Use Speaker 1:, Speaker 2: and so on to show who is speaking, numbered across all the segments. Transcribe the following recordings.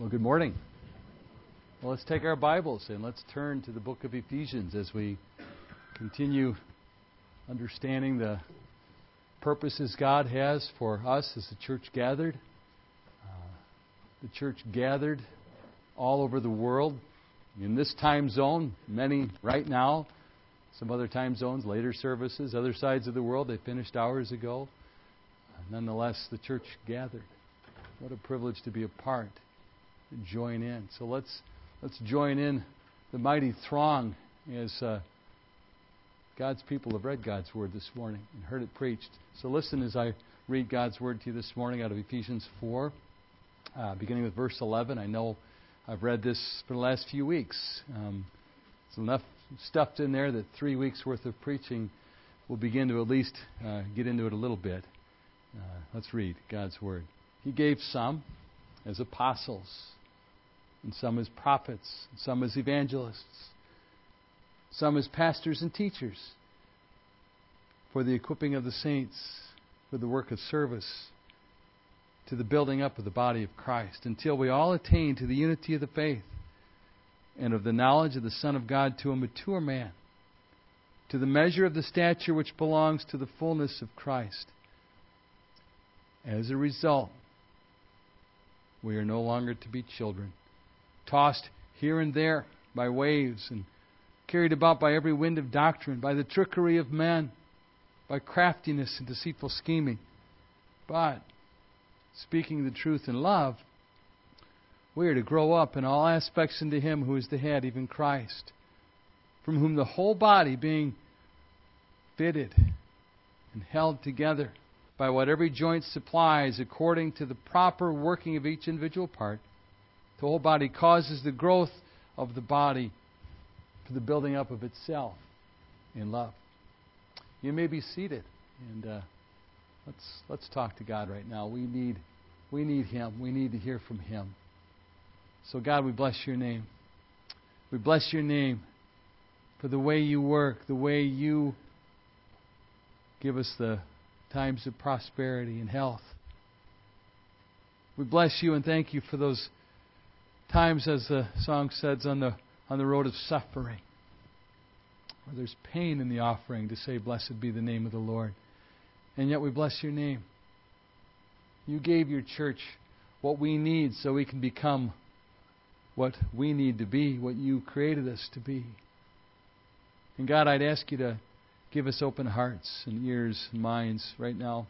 Speaker 1: Well, good morning. Well, let's take our Bibles and let's turn to the book of Ephesians as we continue understanding the purposes God has for us as the church gathered. The church gathered all over the world in this time zone, many right now, some other time zones, later services, other sides of the world, they finished hours ago. Nonetheless, the church gathered. What a privilege to be a part, to join in. So let's join in the mighty throng as God's people have read God's Word this morning and heard it preached. So listen as I read God's Word to you this morning out of Ephesians 4, beginning with verse 11. I know I've read this for the last few weeks. There's enough stuff in there that 3 weeks' worth of preaching will begin to at least get into it a little bit. Let's read God's Word. He gave some as apostles, and some as prophets, and some as evangelists, some as pastors and teachers, for the equipping of the saints, for the work of service, to the building up of the body of Christ, until we all attain to the unity of the faith and of the knowledge of the Son of God, to a mature man, to the measure of the stature which belongs to the fullness of Christ. As a result, we are no longer to be children, tossed here and there by waves and carried about by every wind of doctrine, by the trickery of men, by craftiness and deceitful scheming. But, speaking the truth in love, we are to grow up in all aspects into Him who is the head, even Christ, from whom the whole body, being fitted and held together by what every joint supplies according to the proper working of each individual part, the whole body causes the growth of the body for the building up of itself in love. You may be seated, and let's talk to God right now. We need Him. We need to hear from Him. So God, we bless Your name. We bless Your name for the way You work, the way You give us the times of prosperity and health. We bless You and thank You for those times, as the song says, on the road of suffering, where there's pain in the offering to say, "Blessed be the name of the Lord." And yet we bless Your name. You gave Your church what we need so we can become what we need to be, what You created us to be. And God, I'd ask You to give us open hearts and ears and minds right now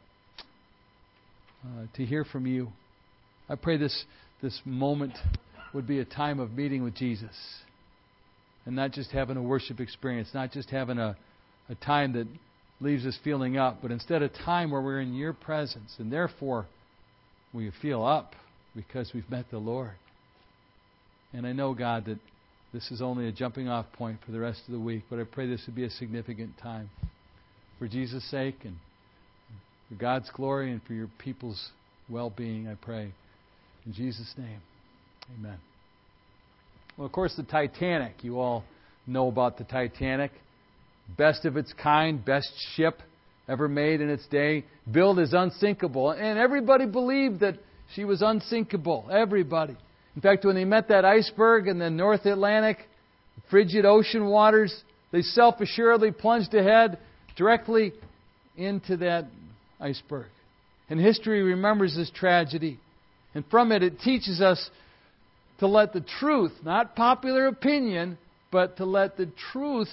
Speaker 1: to hear from You. I pray this moment would be a time of meeting with Jesus, and not just having a worship experience, not just having a time that leaves us feeling up, but instead a time where we're in Your presence, and therefore we feel up because we've met the Lord. And I know, God, that this is only a jumping off point for the rest of the week, but I pray this would be a significant time for Jesus' sake and for God's glory and for Your people's well-being, I pray. In Jesus' name, amen. Well, of course, the Titanic. You all know about the Titanic. Best of its kind, best ship ever made in its day. Billed as unsinkable. And everybody believed that she was unsinkable. Everybody. In fact, when they met that iceberg in the North Atlantic, frigid ocean waters, they self-assuredly plunged ahead directly into that iceberg. And history remembers this tragedy. And from it, it teaches us to let the truth, not popular opinion, but to let the truth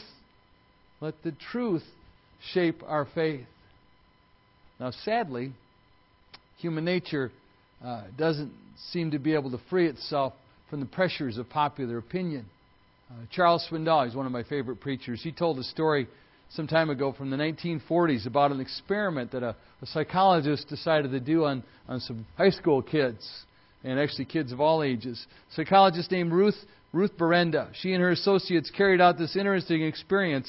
Speaker 1: shape our faith. Now, sadly, human nature doesn't seem to be able to free itself from the pressures of popular opinion. Charles Swindoll, he's one of my favorite preachers, he told a story some time ago from the 1940s about an experiment that a psychologist decided to do on some high school kids, and actually kids of all ages. A psychologist named Ruth Berenda. She and her associates carried out this interesting experiment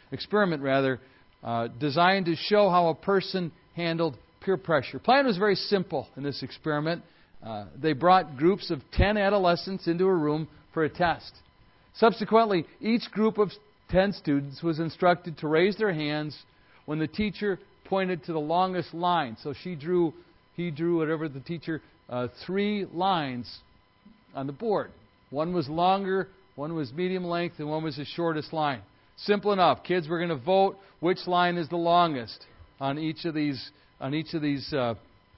Speaker 1: designed to show how a person handled peer pressure. The plan was very simple in this experiment. They brought groups of 10 adolescents into a room for a test. Subsequently, each group of 10 students was instructed to raise their hands when the teacher pointed to the longest line. So he drew, whatever the teacher, 3 lines on the board. One was longer, one was medium length, and one was the shortest line. Simple enough. Kids, we're going to vote which line is the longest on each of these things that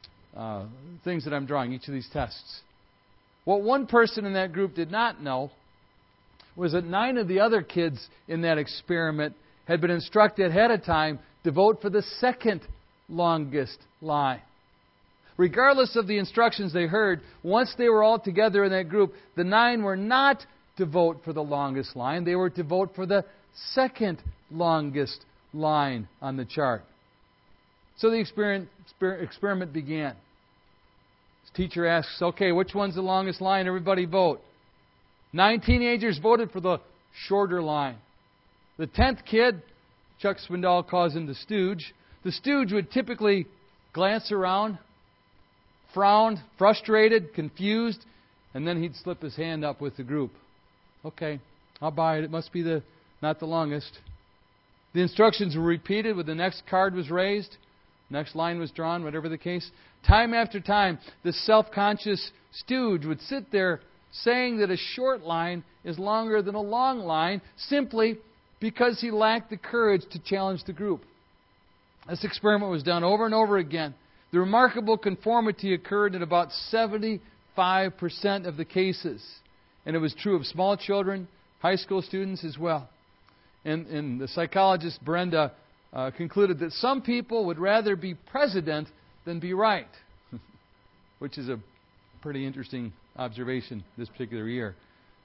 Speaker 1: I'm drawing, each of these tests. What one person in that group did not know was that 9 of the other kids in that experiment had been instructed ahead of time to vote for the second longest line. Regardless of the instructions they heard, once they were all together in that group, the 9 were not to vote for the longest line. They were to vote for the second longest line on the chart. So the experiment began. His teacher asks, okay, which one's the longest line? Everybody vote. 9 teenagers voted for the shorter line. The 10th kid, Chuck Swindoll calls him the stooge. The stooge would typically glance around, frown, frustrated, confused, and then he'd slip his hand up with the group. Okay, I'll buy it. It must be not the longest. The instructions were repeated when the next card was raised, next line was drawn, whatever the case. Time after time, the self-conscious stooge would sit there saying that a short line is longer than a long line simply because he lacked the courage to challenge the group. This experiment was done over and over again. The remarkable conformity occurred in about 75% of the cases. And it was true of small children, high school students as well. And the psychologist Brenda concluded that some people would rather be president than be right, which is a pretty interesting observation this particular year.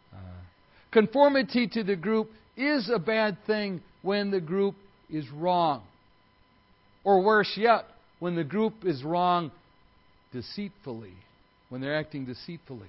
Speaker 1: Conformity to the group is a bad thing when the group is wrong. Or worse yet, when the group is wrong deceitfully, when they're acting deceitfully.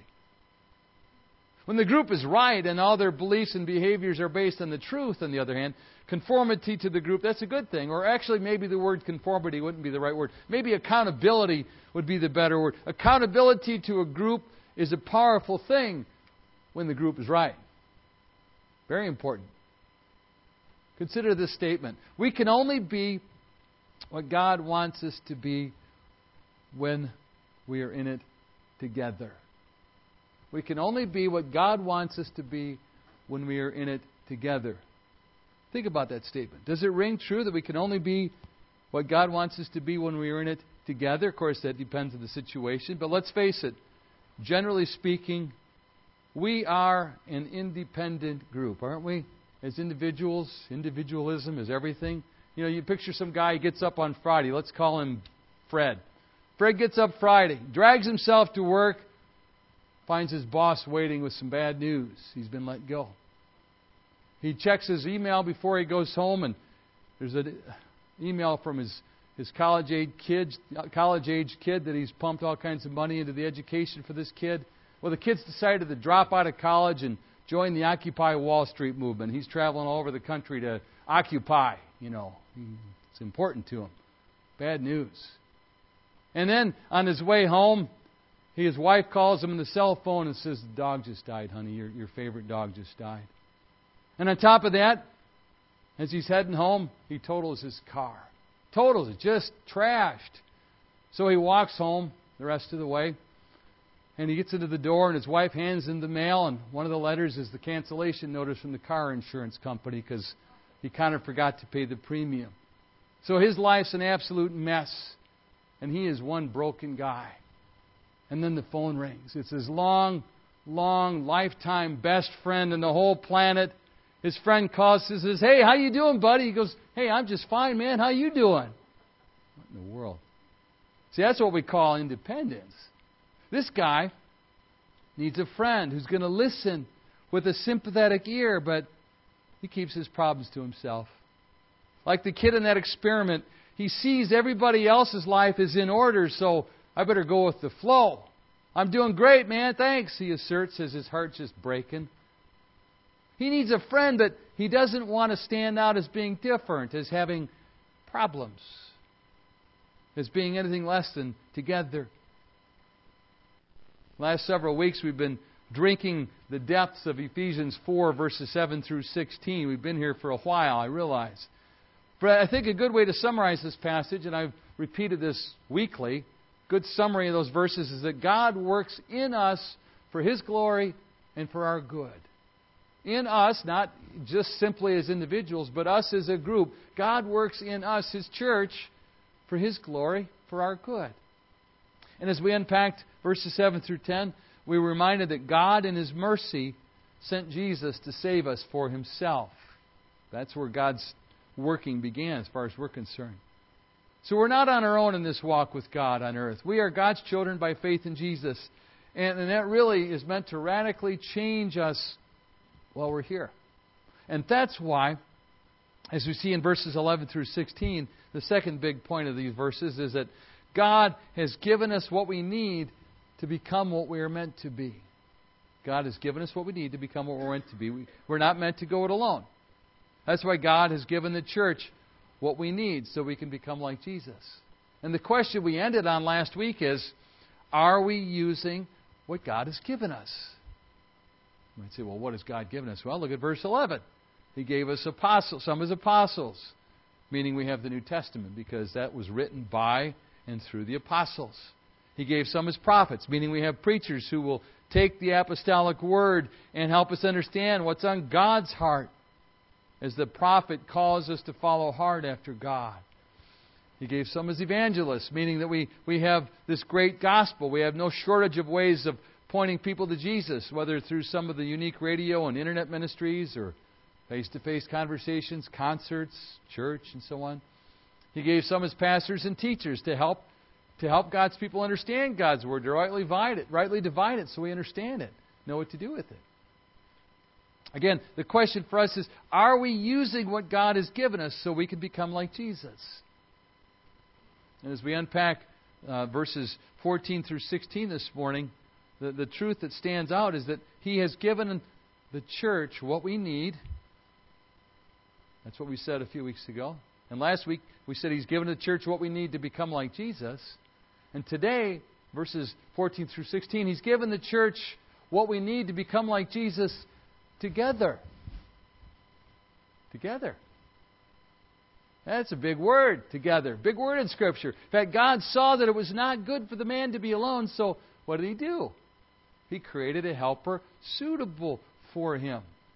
Speaker 1: When the group is right and all their beliefs and behaviors are based on the truth, on the other hand, conformity to the group, that's a good thing. Or actually, maybe the word conformity wouldn't be the right word. Maybe accountability would be the better word. Accountability to a group is a powerful thing when the group is right. Very important. Consider this statement. We can only be what God wants us to be when we are in it together. We can only be what God wants us to be when we are in it together. Think about that statement. Does it ring true that we can only be what God wants us to be when we are in it together? Of course, that depends on the situation. But let's face it. Generally speaking, we are an independent group, aren't we? As individuals, individualism is everything. You know, you picture some guy, he gets up on Friday. Let's call him Fred. Fred gets up Friday, drags himself to work, finds his boss waiting with some bad news. He's been let go. He checks his email before he goes home, and there's an email from his college-age kid that he's pumped all kinds of money into the education for this kid. Well, the kid's decided to drop out of college and join the Occupy Wall Street movement. He's traveling all over the country to occupy, you know. It's important to him. Bad news. And then on his way home, his wife calls him on the cell phone and says, "The dog just died, honey. Your favorite dog just died." And on top of that, as he's heading home, he totals his car. Totals it, just trashed. So he walks home the rest of the way. And he gets into the door, and his wife hands him the mail, and one of the letters is the cancellation notice from the car insurance company because he kind of forgot to pay the premium. So his life's an absolute mess, and he is one broken guy. And then the phone rings. It's his long, lifetime best friend in the whole planet. His friend calls and says, "Hey, how you doing, buddy?" He goes, "Hey, I'm just fine, man. How you doing?" What in the world? See, that's what we call independence. This guy needs a friend who's going to listen with a sympathetic ear, but he keeps his problems to himself. Like the kid in that experiment, he sees everybody else's life is in order, so I better go with the flow. "I'm doing great, man. Thanks," he asserts as his heart's just breaking. He needs a friend, but he doesn't want to stand out as being different, as having problems, as being anything less than together. Last several weeks we've been drinking the depths of Ephesians 4, verses 7 through 16. We've been here for a while, I realize. But I think a good way to summarize this passage, and I've repeated this weekly, good summary of those verses is that God works in us for His glory and for our good. In us, not just simply as individuals, but us as a group. God works in us, His church, for His glory, for our good. And as we unpacked verses 7 through 10, we were reminded that God in His mercy sent Jesus to save us for Himself. That's where God's working began as far as we're concerned. So we're not on our own in this walk with God on earth. We are God's children by faith in Jesus. And that really is meant to radically change us while we're here. And that's why, as we see in verses 11 through 16, the second big point of these verses is that God has given us what we need to become what we are meant to be. God has given us what we need to become what we're meant to be. We're not meant to go it alone. That's why God has given the church what we need so we can become like Jesus. And the question we ended on last week is, are we using what God has given us? You might say, well, what has God given us? Well, look at verse 11. He gave us apostles, some as apostles, meaning we have the New Testament because that was written by and through the apostles. He gave some as prophets, meaning we have preachers who will take the apostolic word and help us understand what's on God's heart as the prophet calls us to follow hard after God. He gave some as evangelists, meaning that we have this great gospel. We have no shortage of ways of pointing people to Jesus, whether through some of the unique radio and internet ministries or face-to-face conversations, concerts, church, and so on. He gave some as pastors and teachers to help God's people understand God's Word, to rightly divide it so we understand it, know what to do with it. Again, the question for us is, are we using what God has given us so we can become like Jesus? And as we unpack verses 14 through 16 this morning, the truth that stands out is that He has given the church what we need. That's what we said a few weeks ago. And last week we said He's given the church what we need to become like Jesus. And today, verses 14 through 16, He's given the church what we need to become like Jesus together. Together. That's a big word, together. Big word in Scripture. In fact, God saw that it was not good for the man to be alone, so what did He do? He created a helper suitable for him.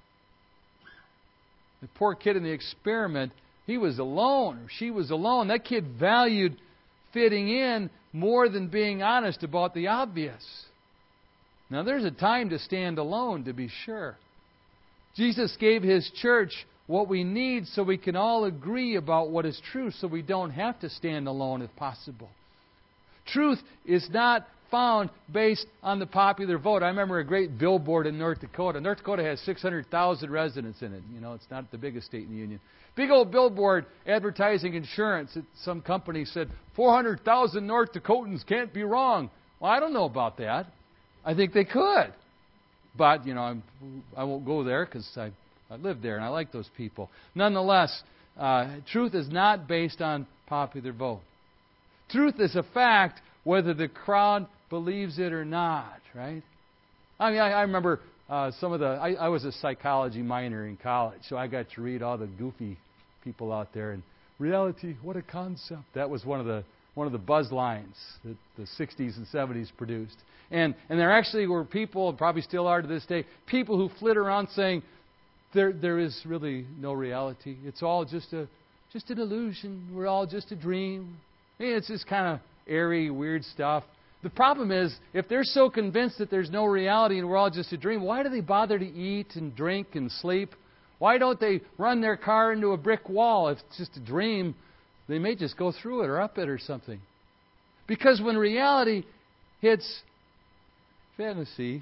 Speaker 1: The poor kid in the experiment, he was alone, or she was alone. That kid valued fitting in more than being honest about the obvious. Now, there's a time to stand alone, to be sure. Jesus gave His church what we need so we can all agree about what is true, so we don't have to stand alone if possible. Truth is not found based on the popular vote. I remember a great billboard in North Dakota. North Dakota has 600,000 residents in it. You know, it's not the biggest state in the union. Big old billboard advertising insurance. Some company said, 400,000 North Dakotans can't be wrong. Well, I don't know about that. I think they could. But, you know, I won't go there because I lived there and I like those people. Nonetheless, truth is not based on popular vote. Truth is a fact whether the crowd believes it or not, right? I mean, I remember some of the... I was a psychology minor in college, so I got to read all the goofy people out there. And reality, what a concept. That was one of the buzz lines that the 60s and 70s produced. And there actually were people, and probably still are to this day, people who flit around saying, there is really no reality. It's all just an illusion. We're all just a dream. I mean, it's just kind of airy, weird stuff. The problem is, if they're so convinced that there's no reality and we're all just a dream, why do they bother to eat and drink and sleep? Why don't they run their car into a brick wall? If it's just a dream, they may just go through it or up it or something. Because when reality hits fantasy,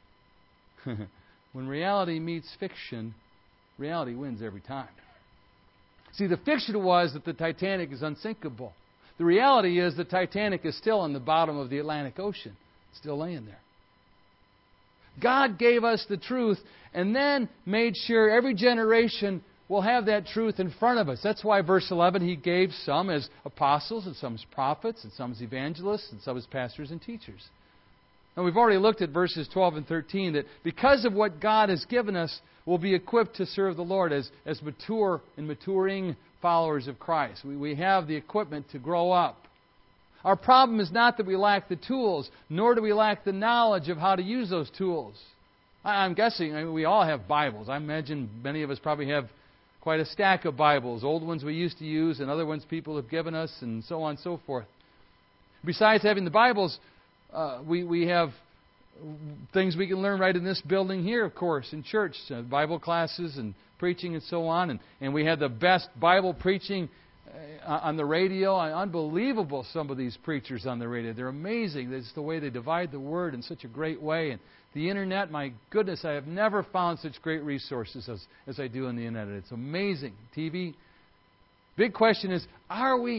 Speaker 1: when reality meets fiction, reality wins every time. See, the fiction was that the Titanic is unsinkable. The reality is the Titanic is still in the bottom of the Atlantic Ocean. It's still laying there. God gave us the truth and then made sure every generation will have that truth in front of us. That's why verse 11, He gave some as apostles and some as prophets and some as evangelists and some as pastors and teachers. And we've already looked at verses 12 and 13 that because of what God has given us, we'll be equipped to serve the Lord as mature and maturing followers of Christ. We have the equipment to grow up. Our problem is not that we lack the tools, nor do we lack the knowledge of how to use those tools. I'm guessing we all have Bibles. I imagine many of us probably have quite a stack of Bibles, old ones we used to use and other ones people have given us, and so on and so forth. Besides having the Bibles, we have things we can learn right in this building here, of course, in church, Bible classes and preaching and so on. And we have the best Bible preaching on the radio. Unbelievable, some of these preachers on the radio. They're amazing. It's the way they divide the Word in such a great way. And the Internet, my goodness, I have never found such great resources as I do on the Internet. It's amazing. TV. Big question is, are we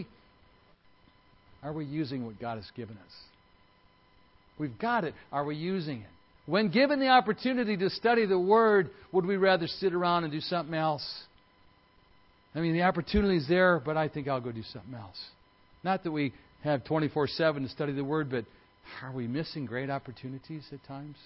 Speaker 1: using what God has given us? We've got it. Are we using it? When given the opportunity to study the Word, would we rather sit around and do something else? I mean, the opportunity is there, but I think I'll go do something else. Not that we have 24/7 to study the Word, but are we missing great opportunities at times?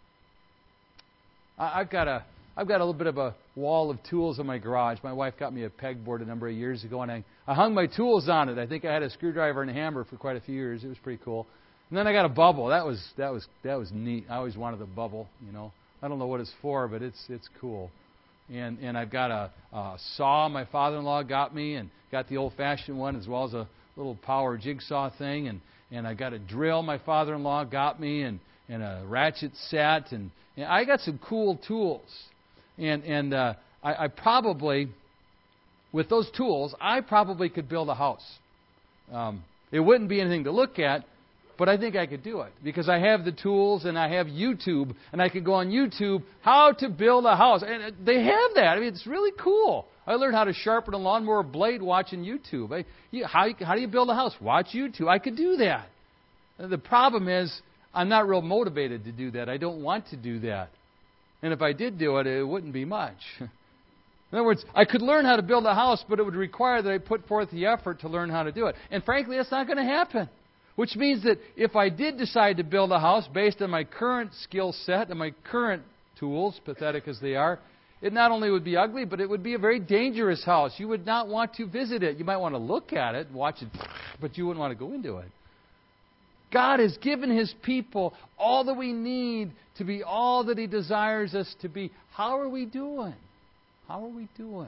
Speaker 1: I've got a little bit of a wall of tools in my garage. My wife got me a pegboard a number of years ago, and I hung my tools on it. I think I had a screwdriver and a hammer for quite a few years. It was pretty cool. And then I got a bubble. That was neat. I always wanted a bubble. I don't know what it's for, but it's cool. And I've got a saw my father-in-law got me, and got the old-fashioned one as well as a little power jigsaw thing. And I got a drill my father-in-law got me, and a ratchet set, and I got some cool tools. And I probably, with those tools, I probably could build a house. It wouldn't be anything to look at, but I think I could do it because I have the tools and I have YouTube, and I could go on YouTube, how to build a house. And they have that. I mean, it's really cool. I learned how to sharpen a lawnmower blade watching YouTube. How do you build a house? Watch YouTube. I could do that. The problem is I'm not real motivated to do that. I don't want to do that. And if I did do it, it wouldn't be much. In other words, I could learn how to build a house, but it would require that I put forth the effort to learn how to do it. And frankly, that's not going to happen. Which means that if I did decide to build a house based on my current skill set and my current tools, pathetic as they are, it not only would be ugly, but it would be a very dangerous house. You would not want to visit it. You might want to look at it, watch it, but you wouldn't want to go into it. God has given His people all that we need to be all that He desires us to be. How are we doing? How are we doing?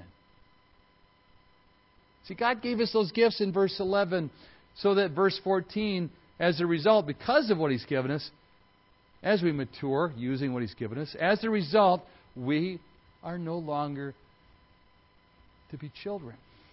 Speaker 1: See, God gave us those gifts in verse 11 so that verse 14, as a result, because of what He's given us, as we mature, using what He's given us, as a result, we are no longer to be children.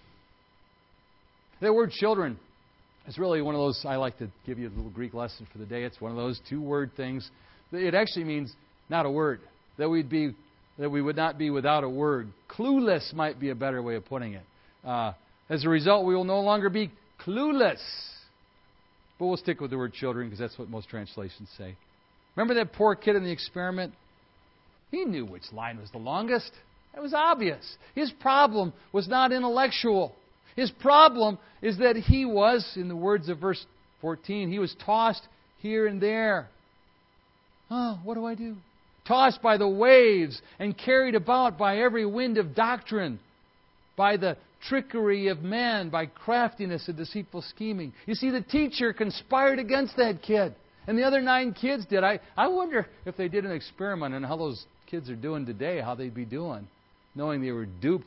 Speaker 1: That word children is really one of those, I like to give you a little Greek lesson for the day. It's one of those two-word things. It actually means not a word. That we would not be without a word. Clueless might be a better way of putting it. As a result, we will no longer be clueless. But we'll stick with the word children because that's what most translations say. Remember that poor kid in the experiment? He knew which line was the longest. It was obvious. His problem was not intellectual. His problem is that he was, in the words of verse 14, he was tossed here and there. Oh, what do I do? Tossed by the waves and carried about by every wind of doctrine, by the trickery of men, by craftiness and deceitful scheming. You see, the teacher conspired against that kid. And the other 9 kids did. I wonder if they did an experiment on how those kids are doing today, how they'd be doing, knowing they were duped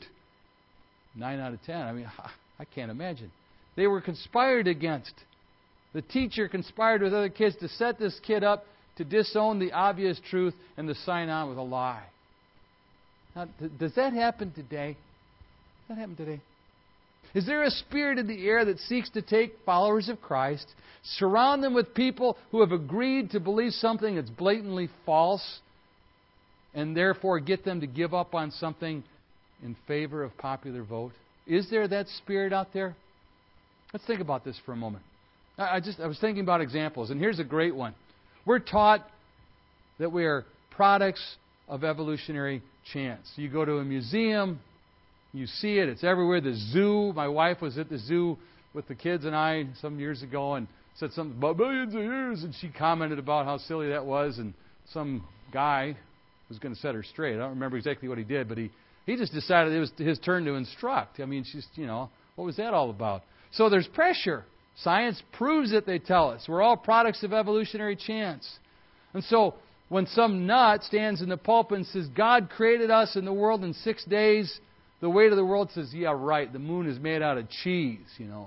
Speaker 1: 9 out of 10. I mean, I can't imagine. They were conspired against. The teacher conspired with other kids to set this kid up to disown the obvious truth and to sign on with a lie. Now, does that happen today? Does that happen today? Is there a spirit in the air that seeks to take followers of Christ, surround them with people who have agreed to believe something that's blatantly false, and therefore get them to give up on something in favor of popular vote? Is there that spirit out there? Let's think about this for a moment. I was thinking about examples, and here's a great one. We're taught that we are products of evolutionary chance. You go to a museum, you see it, it's everywhere. The zoo, my wife was at the zoo with the kids and I some years ago and said something about millions of years, and she commented about how silly that was, and some guy was going to set her straight. I don't remember exactly what he did, but he just decided it was his turn to instruct. I mean, what was that all about? So there's pressure. Science proves it, they tell us. We're all products of evolutionary chance. And so, when some nut stands in the pulpit and says, God created us and the world in 6 days, the weight of the world says, yeah, right, the moon is made out of cheese,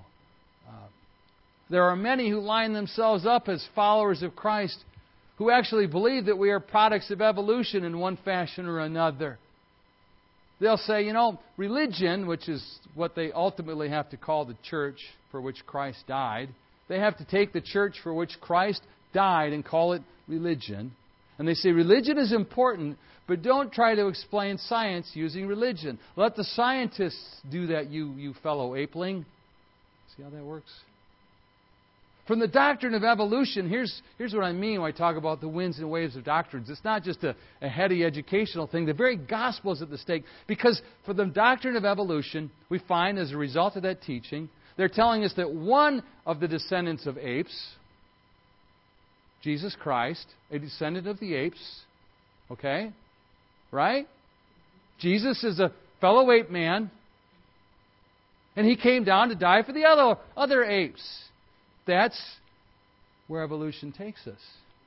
Speaker 1: There are many who line themselves up as followers of Christ who actually believe that we are products of evolution in one fashion or another. They'll say, religion, which is what they ultimately have to call the church for which Christ died, they have to take the church for which Christ died and call it religion. And they say religion is important, but don't try to explain science using religion. Let the scientists do that, you fellow apeling. See how that works? From the doctrine of evolution, here's what I mean when I talk about the winds and waves of doctrines. It's not just a heady educational thing. The very gospel is at the stake. Because for the doctrine of evolution, we find as a result of that teaching, they're telling us that one of the descendants of apes, Jesus Christ, a descendant of the apes, okay? Right? Jesus is a fellow ape man, and He came down to die for the other apes. That's where evolution takes us.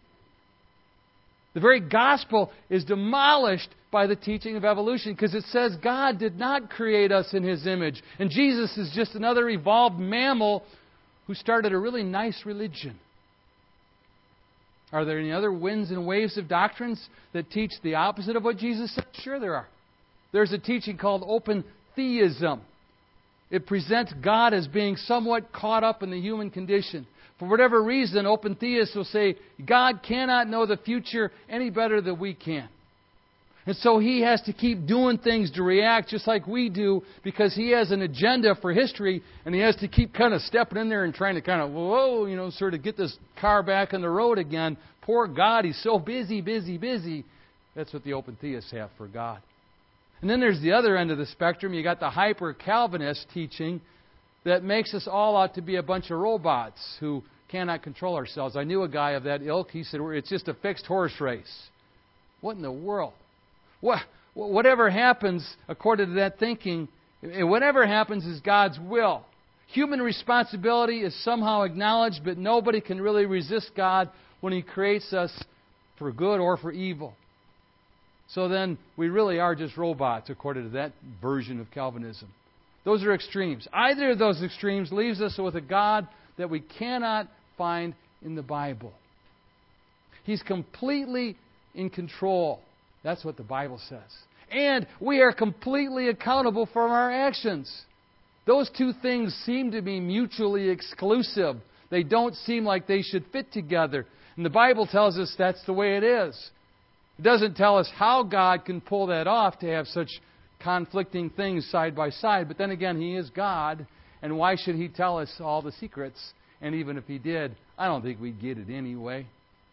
Speaker 1: The very gospel is demolished by the teaching of evolution because it says God did not create us in His image. And Jesus is just another evolved mammal who started a really nice religion. Are there any other winds and waves of doctrines that teach the opposite of what Jesus said? Sure there are. There's a teaching called open theism. It presents God as being somewhat caught up in the human condition. For whatever reason, open theists will say, God cannot know the future any better than we can. And so He has to keep doing things to react just like we do because He has an agenda for history and He has to keep kind of stepping in there and trying to kind of, sort of get this car back on the road again. Poor God, He's so busy. That's what the open theists have for God. And then there's the other end of the spectrum. You got the hyper-Calvinist teaching that makes us all out to be a bunch of robots who cannot control ourselves. I knew a guy of that ilk. He said, it's just a fixed horse race. What in the world? Whatever happens, according to that thinking, whatever happens is God's will. Human responsibility is somehow acknowledged, but nobody can really resist God when He creates us for good or for evil. So then we really are just robots, according to that version of Calvinism. Those are extremes. Either of those extremes leaves us with a God that we cannot find in the Bible. He's completely in control. That's what the Bible says. And we are completely accountable for our actions. Those two things seem to be mutually exclusive. They don't seem like they should fit together. And the Bible tells us that's the way it is. It doesn't tell us how God can pull that off to have such conflicting things side by side. But then again, He is God. And why should He tell us all the secrets? And even if He did, I don't think we'd get it anyway.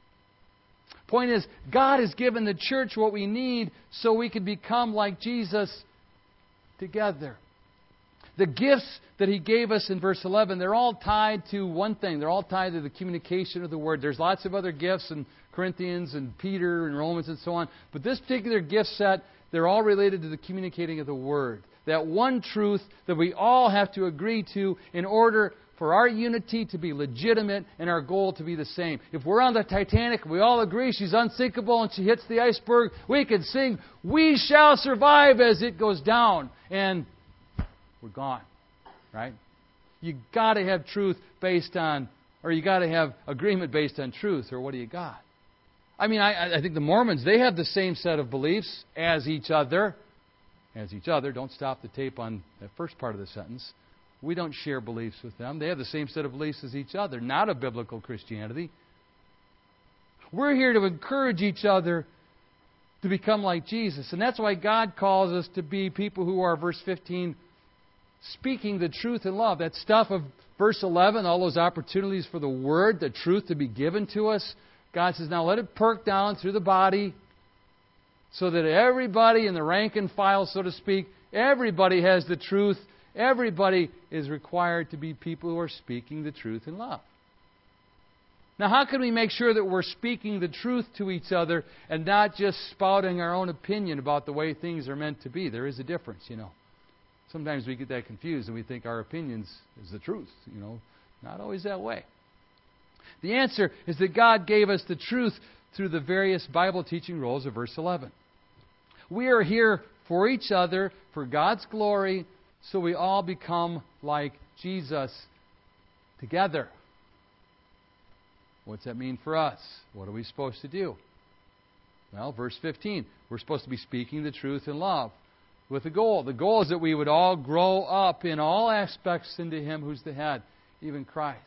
Speaker 1: Point is, God has given the church what we need so we can become like Jesus together. The gifts that He gave us in verse 11, they're all tied to one thing. They're all tied to the communication of the Word. There's lots of other gifts in Corinthians and Peter and Romans and so on. But this particular gift set, they're all related to the communicating of the Word. That one truth that we all have to agree to in order for our unity to be legitimate and our goal to be the same. If we're on the Titanic, we all agree she's unsinkable and she hits the iceberg, we can sing, "We shall survive" as it goes down. And we're gone. Right? You got to have truth based on, or you got to have agreement based on truth, or what do you got? I mean, I think the Mormons, they have the same set of beliefs as each other. As each other. Don't stop the tape on that first part of the sentence. We don't share beliefs with them. They have the same set of beliefs as each other. Not a biblical Christianity. We're here to encourage each other to become like Jesus. And that's why God calls us to be people who are, verse 15, speaking the truth in love. That stuff of verse 11, all those opportunities for the Word, the truth to be given to us. God says, now let it perk down through the body so that everybody in the rank and file, so to speak, everybody has the truth. Everybody is required to be people who are speaking the truth in love. Now, how can we make sure that we're speaking the truth to each other and not just spouting our own opinion about the way things are meant to be? There is a difference, Sometimes we get that confused and we think our opinions is the truth, Not always that way. The answer is that God gave us the truth through the various Bible teaching roles of verse 11. We are here for each other, for God's glory, so we all become like Jesus together. What's that mean for us? What are we supposed to do? Well, verse 15, we're supposed to be speaking the truth in love with a goal. The goal is that we would all grow up in all aspects into Him who's the head, even Christ.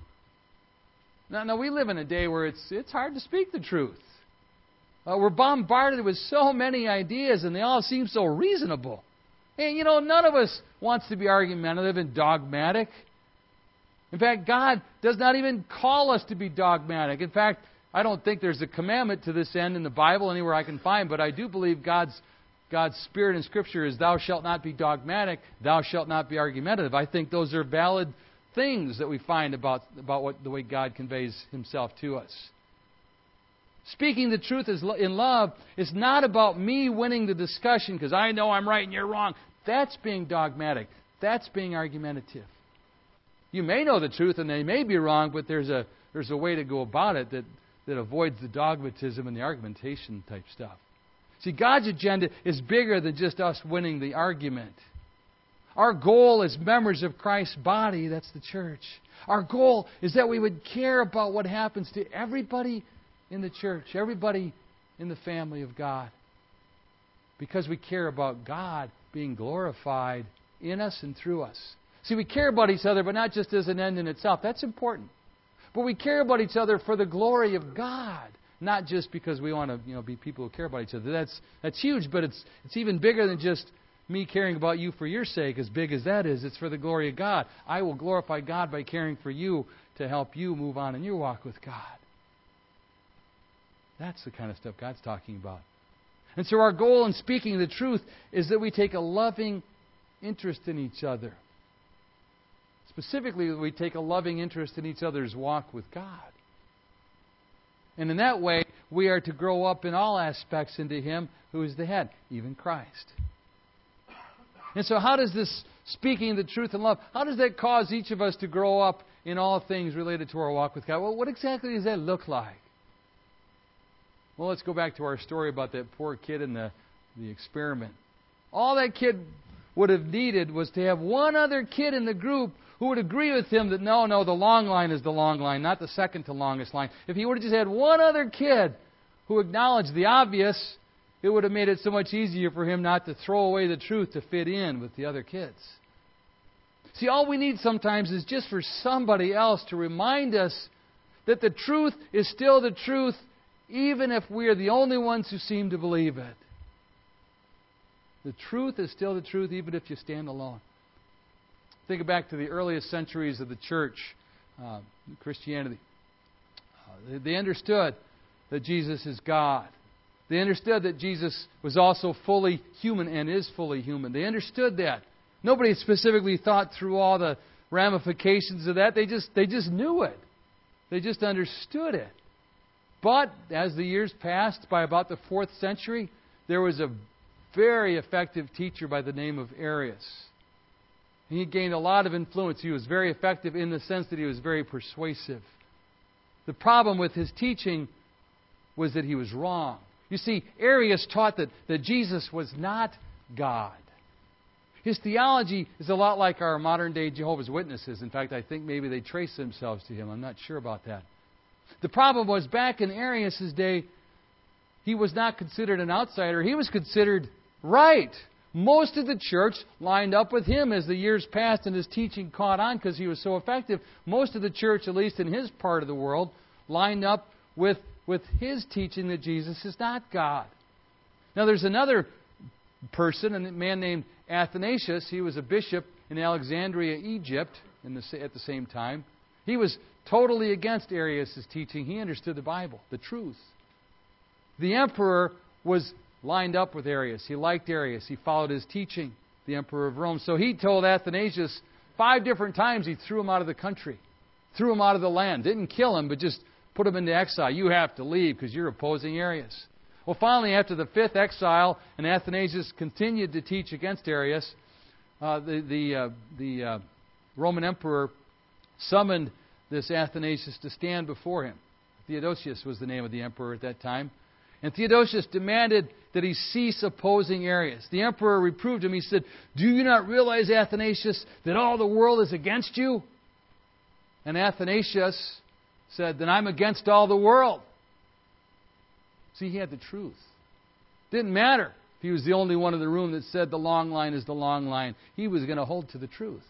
Speaker 1: Now we live in a day where it's hard to speak the truth. We're bombarded with so many ideas, and they all seem so reasonable. And, none of us wants to be argumentative and dogmatic. In fact, God does not even call us to be dogmatic. In fact, I don't think there's a commandment to this end in the Bible anywhere I can find, but I do believe God's Spirit in Scripture is, thou shalt not be dogmatic, thou shalt not be argumentative. I think those are valid things that we find about the way God conveys Himself to us. Speaking the truth in love is not about me winning the discussion because I know I'm right and you're wrong. That's being dogmatic. That's being argumentative. You may know the truth and they may be wrong, but there's a way to go about it that avoids the dogmatism and the argumentation type stuff. See, God's agenda is bigger than just us winning the argument. Our goal as members of Christ's body, that's the church, our goal is that we would care about what happens to everybody in the church, everybody in the family of God. Because we care about God being glorified in us and through us. See, we care about each other, but not just as an end in itself. That's important. But we care about each other for the glory of God. Not just because we want to be people who care about each other. That's huge, but it's even bigger than just me caring about you for your sake, as big as that is. It's for the glory of God. I will glorify God by caring for you to help you move on in your walk with God. That's the kind of stuff God's talking about. And so our goal in speaking the truth is that we take a loving interest in each other. Specifically, we take a loving interest in each other's walk with God. And in that way, we are to grow up in all aspects into Him who is the head, even Christ. And so how does this speaking the truth in love, how does that cause each of us to grow up in all things related to our walk with God? Well, what exactly does that look like? Well, let's go back to our story about that poor kid in the experiment. All that kid would have needed was to have one other kid in the group who would agree with him that no, the long line is the long line, not the second to longest line. If he would have just had one other kid who acknowledged the obvious, it would have made it so much easier for him not to throw away the truth to fit in with the other kids. See, all we need sometimes is just for somebody else to remind us that the truth is still the truth, even if we are the only ones who seem to believe it. The truth is still the truth, even if you stand alone. Think back to the earliest centuries of the church, Christianity. They understood that Jesus is God. They understood that Jesus was also fully human and is fully human. They understood that. Nobody specifically thought through all the ramifications of that. They just knew it. They just understood it. But as the years passed, by about the 4th century, there was a very effective teacher by the name of Arius. He gained a lot of influence. He was very effective in the sense that he was very persuasive. The problem with his teaching was that he was wrong. You see, Arius taught that Jesus was not God. His theology is a lot like our modern-day Jehovah's Witnesses. In fact, I think maybe they trace themselves to him. I'm not sure about that. The problem was, back in Arius' day, he was not considered an outsider. He was considered right. Most of the church lined up with him as the years passed and his teaching caught on because he was so effective. Most of the church, at least in his part of the world, lined up with his teaching that Jesus is not God. Now, there's another person, a man named Athanasius. He was a bishop in Alexandria, Egypt, at the same time. He was totally against Arius' teaching. He understood the Bible, the truth. The emperor was lined up with Arius. He liked Arius. He followed his teaching, the emperor of Rome. So he told Athanasius 5 different times he threw him out of the country, threw him out of the land. Didn't kill him, but just put him into exile. You have to leave because you're opposing Arius. Well, finally, after the 5th exile, and Athanasius continued to teach against Arius, the Roman emperor summoned this Athanasius to stand before him. Theodosius was the name of the emperor at that time. And Theodosius demanded that he cease opposing Arius. The emperor reproved him. He said, "Do you not realize, Athanasius, that all the world is against you?" And Athanasius said, "Then I'm against all the world." See, he had the truth. Didn't matter if he was the only one in the room that said the long line is the long line. He was going to hold to the truth.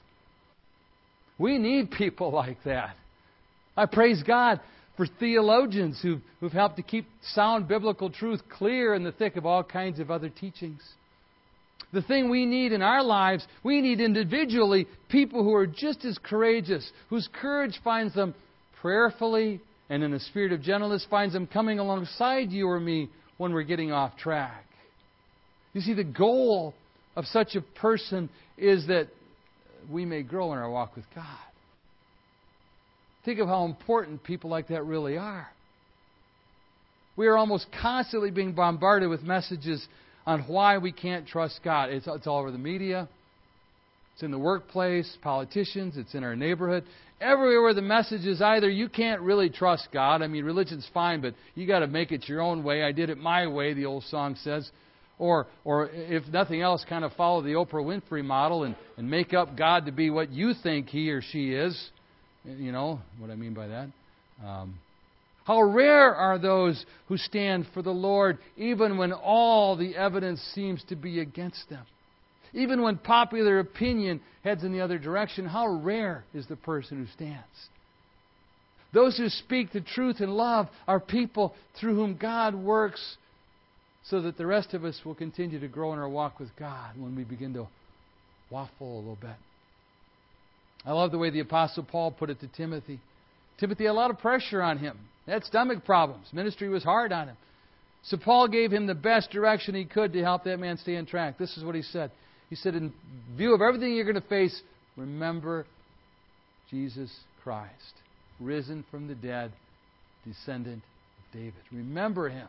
Speaker 1: We need people like that. I praise God for theologians who've helped to keep sound biblical truth clear in the thick of all kinds of other teachings. The thing we need in our lives, we need individually people who are just as courageous, whose courage finds them prayerfully and in a spirit of gentleness, finds them coming alongside you or me when we're getting off track. You see, the goal of such a person is that we may grow in our walk with God. Think of how important people like that really are. We are almost constantly being bombarded with messages on why we can't trust God. It's all over the media. It's in the workplace, politicians, it's in our neighborhood. Everywhere the message is either you can't really trust God. I mean, religion's fine, but you got to make it your own way. I did it my way, the old song says. Or if nothing else, kind of follow the Oprah Winfrey model and make up God to be what you think He or she is. You know what I mean by that. How rare are those who stand for the Lord even when all the evidence seems to be against them. Even when popular opinion heads in the other direction, how rare is the person who stands. Those who speak the truth in love are people through whom God works so that the rest of us will continue to grow in our walk with God when we begin to waffle a little bit. I love the way the Apostle Paul put it to Timothy. Timothy had a lot of pressure on him. He had stomach problems. Ministry was hard on him. So Paul gave him the best direction he could to help that man stay on track. This is what he said. He said, in view of everything you're going to face, remember Jesus Christ, risen from the dead, descendant of David. Remember Him.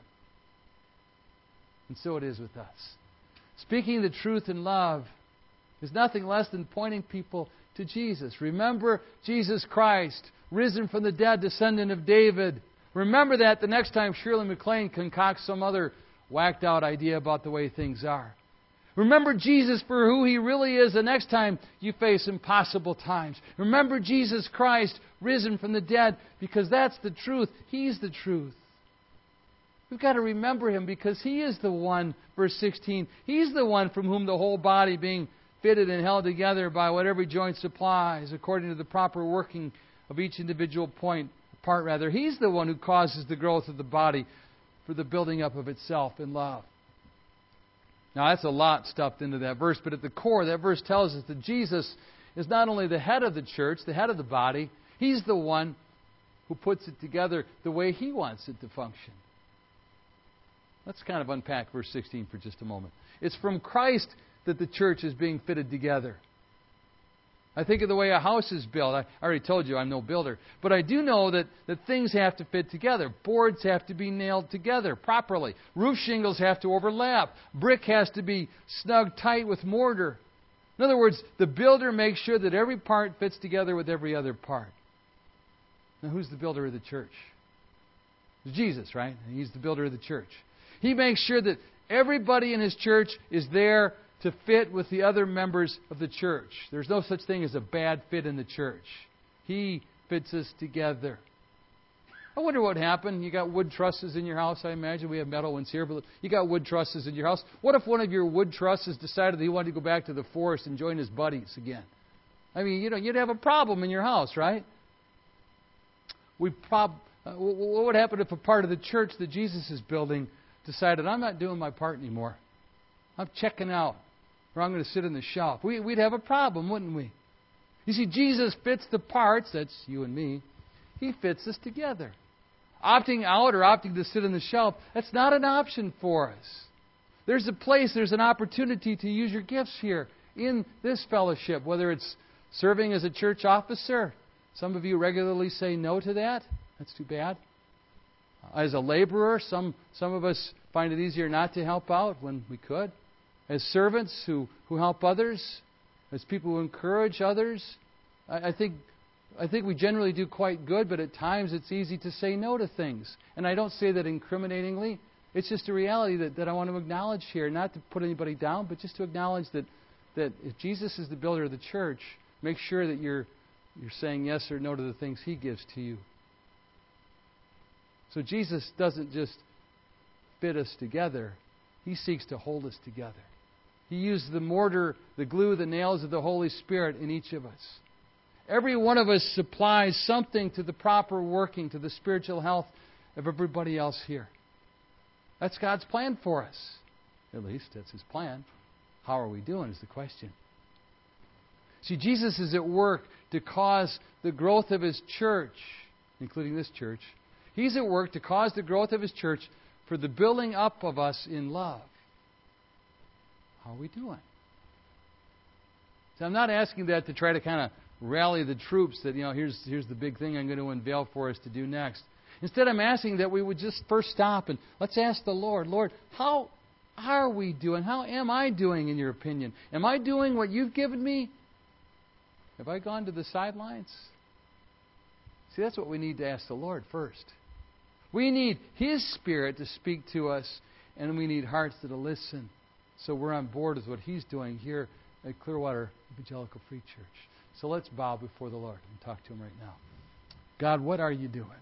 Speaker 1: And so it is with us. Speaking the truth in love is nothing less than pointing people to Jesus. Remember Jesus Christ, risen from the dead, descendant of David. Remember that the next time Shirley MacLaine concocts some other whacked out idea about the way things are. Remember Jesus for who He really is the next time you face impossible times. Remember Jesus Christ, risen from the dead, because that's the truth. He's the truth. We've got to remember Him because He is the one, verse 16, He's the one from whom the whole body being fitted and held together by what every joint supplies, according to the proper working of each individual part. He's the one who causes the growth of the body for the building up of itself in love. Now, that's a lot stuffed into that verse, but at the core, that verse tells us that Jesus is not only the head of the church, the head of the body, He's the one who puts it together the way He wants it to function. Let's kind of unpack verse 16 for just a moment. It's from Christ that the church is being fitted together. I think of the way a house is built. I already told you I'm no builder. But I do know that things have to fit together. Boards have to be nailed together properly. Roof shingles have to overlap. Brick has to be snug tight with mortar. In other words, the builder makes sure that every part fits together with every other part. Now, who's the builder of the church? It's Jesus, right? He's the builder of the church. He makes sure that everybody in His church is there to fit with the other members of the church. There's no such thing as a bad fit in the church. He fits us together. I wonder what happened. You got wood trusses in your house, I imagine. We have metal ones here, but you got wood trusses in your house. What if one of your wood trusses decided that he wanted to go back to the forest and join his buddies again? I mean, you'd have a problem in your house, right? What would happen if a part of the church that Jesus is building decided, I'm not doing my part anymore. I'm checking out. Or I'm going to sit in the shelf. We'd have a problem, wouldn't we? You see, Jesus fits the parts, that's you and me. He fits us together. Opting out or opting to sit in the shelf, that's not an option for us. There's a place, there's an opportunity to use your gifts here in this fellowship, whether it's serving as a church officer. Some of you regularly say no to that. That's too bad. As a laborer, some of us find it easier not to help out when we could. As servants who help others, as people who encourage others, I think I think we generally do quite good, but at times it's easy to say no to things. And I don't say that incriminatingly. It's just a reality that I want to acknowledge here, not to put anybody down, but just to acknowledge that if Jesus is the builder of the church, make sure that you're saying yes or no to the things He gives to you. So Jesus doesn't just fit us together. He seeks to hold us together. He used the mortar, the glue, the nails of the Holy Spirit in each of us. Every one of us supplies something to the proper working, to the spiritual health of everybody else here. That's God's plan for us. At least, that's His plan. How are we doing is the question. See, Jesus is at work to cause the growth of His church, including this church. He's at work to cause the growth of His church for the building up of us in love. How are we doing? So I'm not asking that to try to kind of rally the troops that, here's the big thing I'm going to unveil for us to do next. Instead, I'm asking that we would just first stop and let's ask the Lord, Lord, how are we doing? How am I doing in your opinion? Am I doing what you've given me? Have I gone to the sidelines? See, that's what we need to ask the Lord first. We need His Spirit to speak to us, and we need hearts that'll listen. So we're on board with what He's doing here at Clearwater Evangelical Free Church. So let's bow before the Lord and talk to Him right now. God, what are you doing?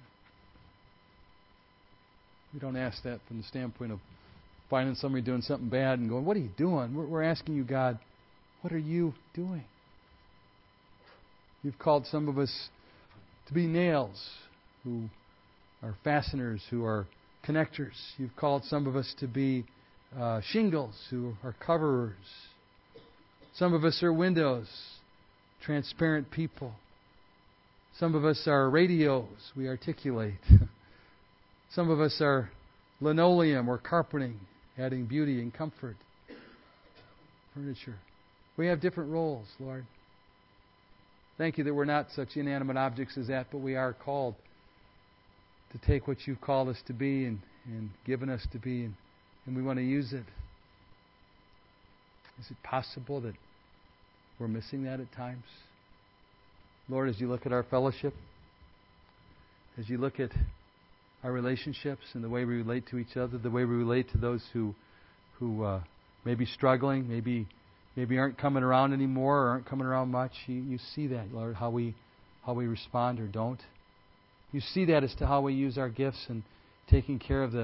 Speaker 1: We don't ask that from the standpoint of finding somebody doing something bad and going, what are you doing? We're asking you, God, what are you doing? You've called some of us to be nails, who are fasteners, who are connectors. You've called some of us to be shingles, who are coverers. Some of us are windows, transparent people. Some of us are radios, we articulate. Some of us are linoleum or carpeting, adding beauty and comfort. Furniture. We have different roles, Lord. Thank you that we're not such inanimate objects as that, but we are called to take what you've called us to be and given us to be, and we want to use it. Is it possible that we're missing that at times? Lord, as you look at our fellowship, as you look at our relationships and the way we relate to each other, the way we relate to those who may be struggling, maybe aren't coming around anymore or aren't coming around much, you see that, Lord, how we respond or don't. You see that as to how we use our gifts and taking care of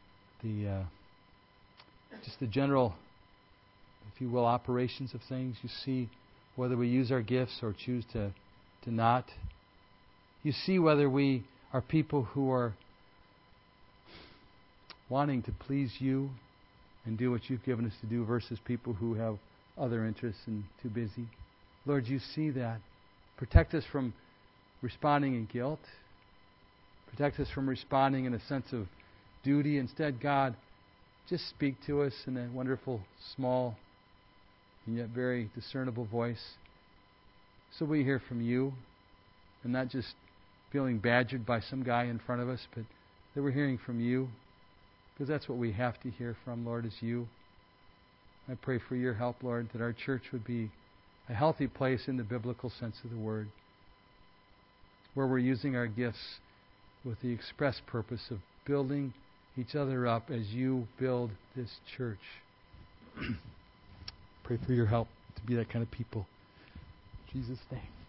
Speaker 1: just the general, if you will, operations of things. You see whether we use our gifts or choose to not. You see whether we are people who are wanting to please you and do what you've given us to do versus people who have other interests and too busy. Lord, you see that. Protect us from responding in guilt. Protect us from responding in a sense of duty. Instead, God, just speak to us in a wonderful, small, and yet very discernible voice. So we hear from you, and not just feeling badgered by some guy in front of us, but that we're hearing from you. Because that's what we have to hear from, Lord, is you. I pray for your help, Lord, that our church would be a healthy place in the biblical sense of the word, where we're using our gifts with the express purpose of building each other up as you build this church. Pray for your help to be that kind of people. In Jesus' name.